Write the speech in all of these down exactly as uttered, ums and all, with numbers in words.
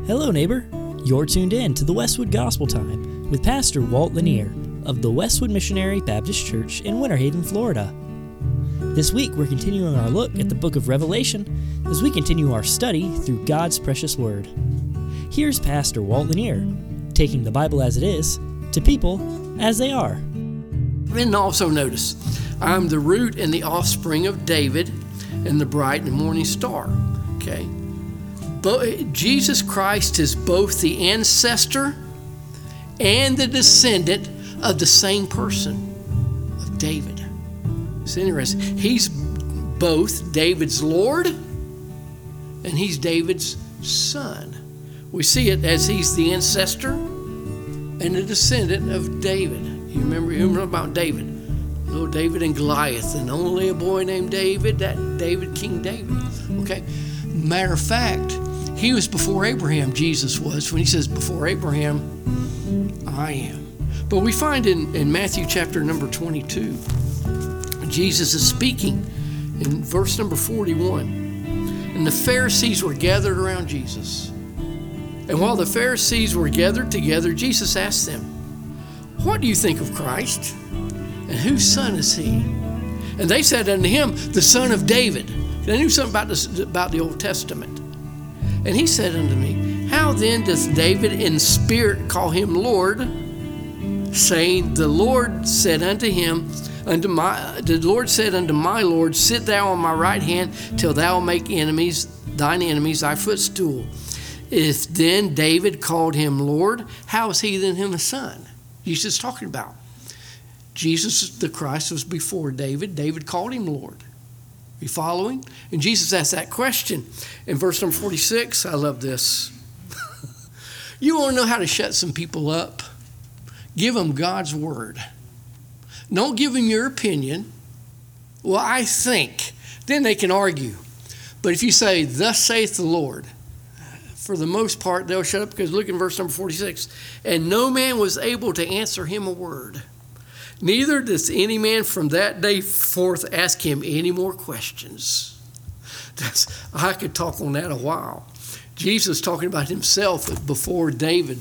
Hello, neighbor. You're tuned in to the Westwood Gospel Time with Pastor Walt Lanier of the Westwood Missionary Baptist Church in Winter Haven, Florida. This week, we're continuing our look at the book of Revelation as we continue our study through God's precious Word. Here's Pastor Walt Lanier, taking the Bible as it is to people as they are. And also notice, I'm the root and the offspring of David and the bright and morning star. Okay? But Jesus Christ is both the ancestor and the descendant of the same person, of David. It's interesting. He's both David's Lord and he's David's son. We see it as he's the ancestor and the descendant of David. You remember, you remember about David? Little David and Goliath, and only a boy named David, that David, King David. Okay? Matter of fact, he was before Abraham, Jesus was. When he says, before Abraham, I am. But we find in, in Matthew chapter number twenty-two, Jesus is speaking in verse number forty-one. And the Pharisees were gathered around Jesus. And while the Pharisees were gathered together, Jesus asked them, what do you think of Christ? And whose son is he? And they said unto him, the son of David. They knew something about, this, about the Old Testament. And he said unto me, how then does David in spirit call him Lord, saying, the Lord said unto him, unto my, the Lord said unto my Lord, sit thou on my right hand till thou make enemies, thine enemies thy footstool. If then David called him Lord, how is he then him a son? Jesus is talking about. Jesus, the Christ, was before David. David called him Lord. You following? And Jesus asked that question in verse number forty-six. I love this. You want to know how to shut some people up? Give them God's word. Don't give them your opinion. Well, I think. Then they can argue. But if you say, thus saith the Lord, for the most part, they'll shut up, because look in verse number forty-six. And no man was able to answer him a word. Neither does any man from that day forth ask him any more questions. That's, I could talk on that a while. Jesus talking about himself before David.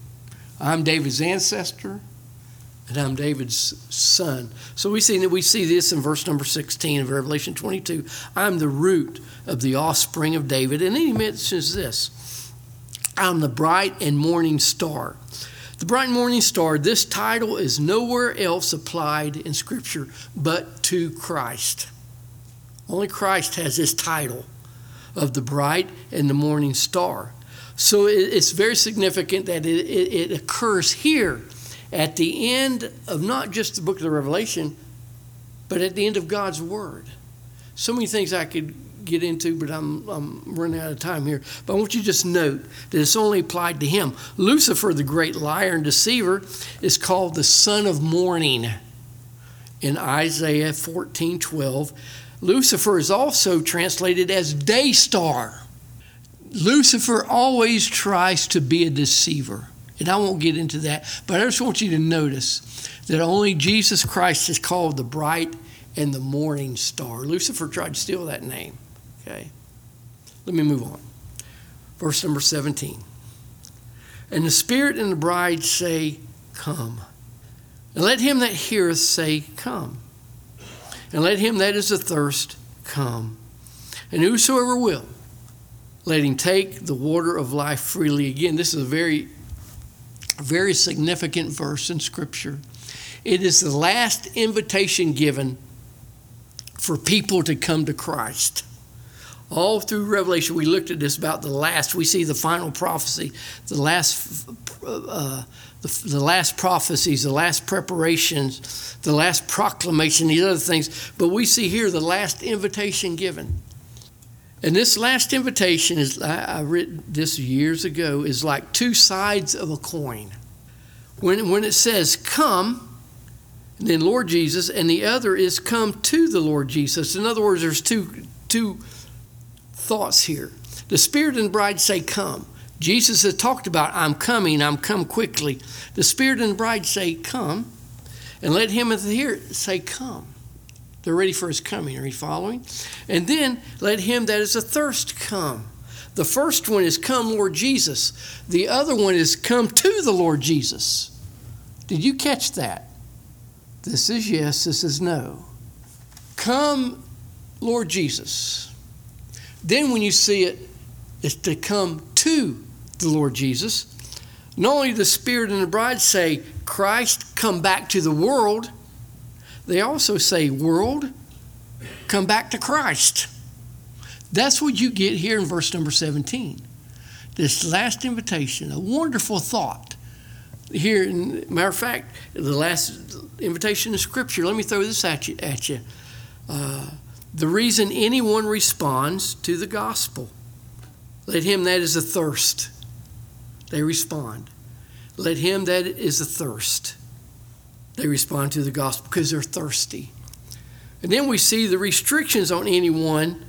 I'm David's ancestor, and I'm David's son. So we see that we see this in verse number sixteen of Revelation twenty-two. I'm the root of the offspring of David. And then he mentions this. I'm the bright and morning star. The bright and morning star, this title is nowhere else applied in Scripture but to Christ. Only Christ has this title of the bright and the morning star. So it's very significant that it, it, it occurs here at the end of not just the book of the Revelation, but at the end of God's Word. So many things I could get into, but I'm, I'm running out of time here. But I want you to just note that it's only applied to him. Lucifer, the great liar and deceiver, is called the son of morning in Isaiah fourteen twelve. Lucifer is also translated as day star. Lucifer always tries to be a deceiver. And I won't get into that, but I just want you to notice that only Jesus Christ is called the bright and the morning star. Lucifer tried to steal that name. Okay, let me move on. Verse number seventeen. And the Spirit and the bride say, come. And let him that heareth say, come. And let him that is athirst come. And whosoever will, let him take the water of life freely. Again, this is a very, very significant verse in Scripture. It is the last invitation given for people to come to Christ. All through Revelation, we looked at this about the last. We see the final prophecy, the last, uh, the, the last prophecies, the last preparations, the last proclamation, these other things. But we see here the last invitation given. And this last invitation is, I, I read this years ago, is like two sides of a coin. When, when it says, come, and then Lord Jesus, and the other is come to the Lord Jesus. In other words, there's two, two thoughts here. The Spirit and the bride say, come. Jesus has talked about, I'm coming, I'm come quickly. The Spirit and the bride say, come. And let him that hear say, come. They're ready for his coming. Are you following? And then let him that is athirst come. The first one is come, Lord Jesus. The other one is come to the Lord Jesus. Did you catch that? This is yes, this is no. Come, Lord Jesus. Then when you see it, it's to come to the Lord Jesus. Not only the Spirit and the bride say, Christ, come back to the world, they also say, world, come back to Christ. That's what you get here in verse number seventeen. This last invitation, a wonderful thought. Here, in, matter of fact, the last invitation in Scripture, let me throw this at you. At you. Uh, the reason anyone responds to the gospel, let him that is athirst. They respond. Let him that is athirst. They respond to the gospel because they're thirsty. And then we see the restrictions on anyone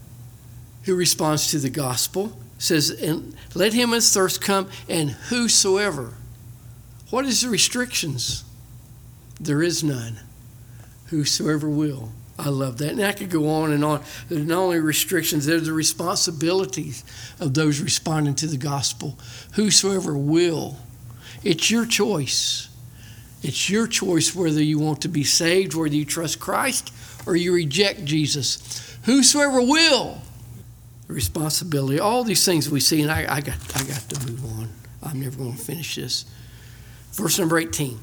who responds to the gospel. It says, and let him as thirst come, and whosoever. What is the restrictions? There is none. Whosoever will. I love that. And I could go on and on. There's not only restrictions, there's the responsibilities of those responding to the gospel. Whosoever will. It's your choice. It's your choice whether you want to be saved, whether you trust Christ, or you reject Jesus. Whosoever will. The responsibility. All these things we see, and I, I got I got to move on. I'm never going to finish this. Verse number eighteen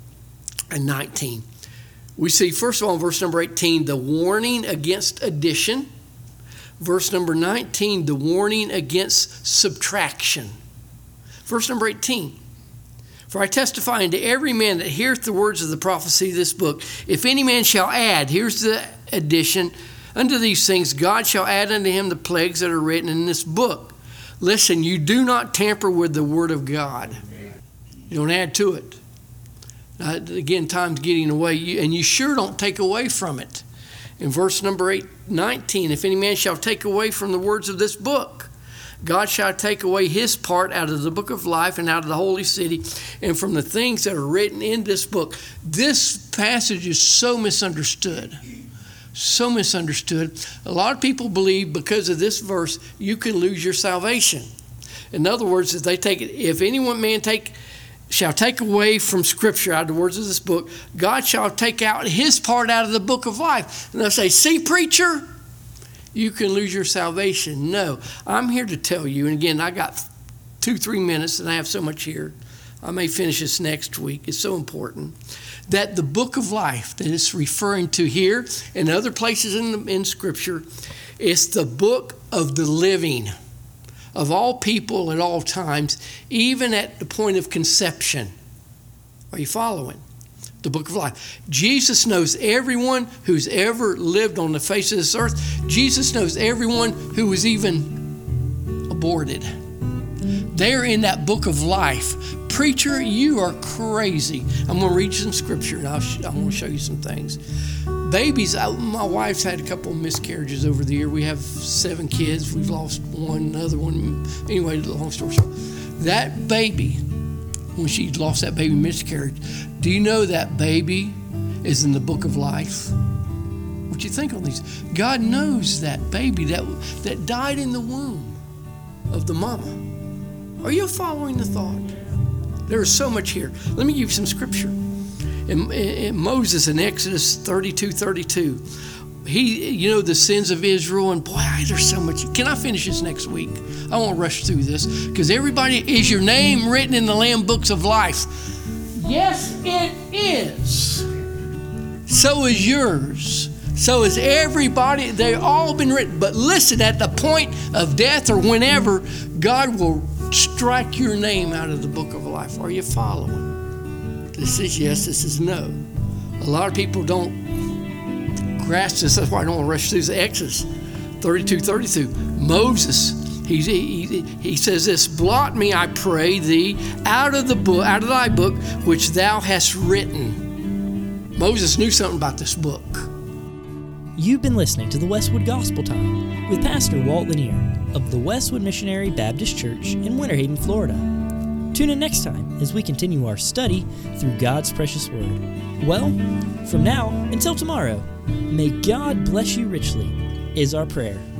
and nineteen. We see, first of all, in verse number eighteen, the warning against addition. Verse number nineteen, the warning against subtraction. Verse number eighteen. For I testify unto every man that heareth the words of the prophecy of this book, if any man shall add, here's the addition, unto these things God shall add unto him the plagues that are written in this book. Listen, you do not tamper with the word of God. You don't add to it. Now, again, time's getting away, you, and you sure don't take away from it. In verse number eight, nineteen, if any man shall take away from the words of this book, God shall take away his part out of the book of life and out of the holy city and from the things that are written in this book. This passage is so misunderstood. So misunderstood. A lot of people believe because of this verse, you can lose your salvation. In other words, if they take it, if any one man take shall take away from Scripture out of the words of this book, God shall take out his part out of the book of life. And they'll say, see, preacher, you can lose your salvation. No, I'm here to tell you, and again, I got two, three minutes, and I have so much here. I may finish this next week. It's so important that the book of life that it's referring to here and other places in, the, in Scripture is the book of the living, of all people at all times, even at the point of conception. Are you following? The book of life. Jesus knows everyone who's ever lived on the face of this earth. Jesus knows everyone who was even aborted. They're in that book of life. Preacher, you are crazy. I'm going to read you some scripture, and I'll sh- I'm going to show you some things. Babies, I, my wife's had a couple of miscarriages over the year. We have seven kids. We've lost one, another one. Anyway, long story short. That baby, when she lost that baby miscarriage, do you know that baby is in the book of life? What you think on these? God knows that baby that, that died in the womb of the mama. Are you following the thought? There is so much here. Let me give you some scripture. In, in Moses in Exodus thirty-two thirty-two, he, you know, the sins of Israel, and boy, there's so much. Can I finish this next week? I won't rush through this because everybody, is your name written in the Lamb books of life? Yes, it is. So is yours. So is everybody. They've all been written. But listen, at the point of death or whenever, God will strike your name out of the book of life. Are you following? This is yes, this is no. A lot of people don't grasp this. That's why I don't want to rush through the Exodus thirty-two thirty-two. Moses, he, he, he says this, blot me, I pray thee, out of the book, out of thy book, which thou hast written. Moses knew something about this book. You've been listening to the Westwood Gospel Time with Pastor Walt Lanier of the Westwood Missionary Baptist Church in Winter Haven, Florida. Tune in next time as we continue our study through God's precious word. Well, from now until tomorrow, may God bless you richly is our prayer.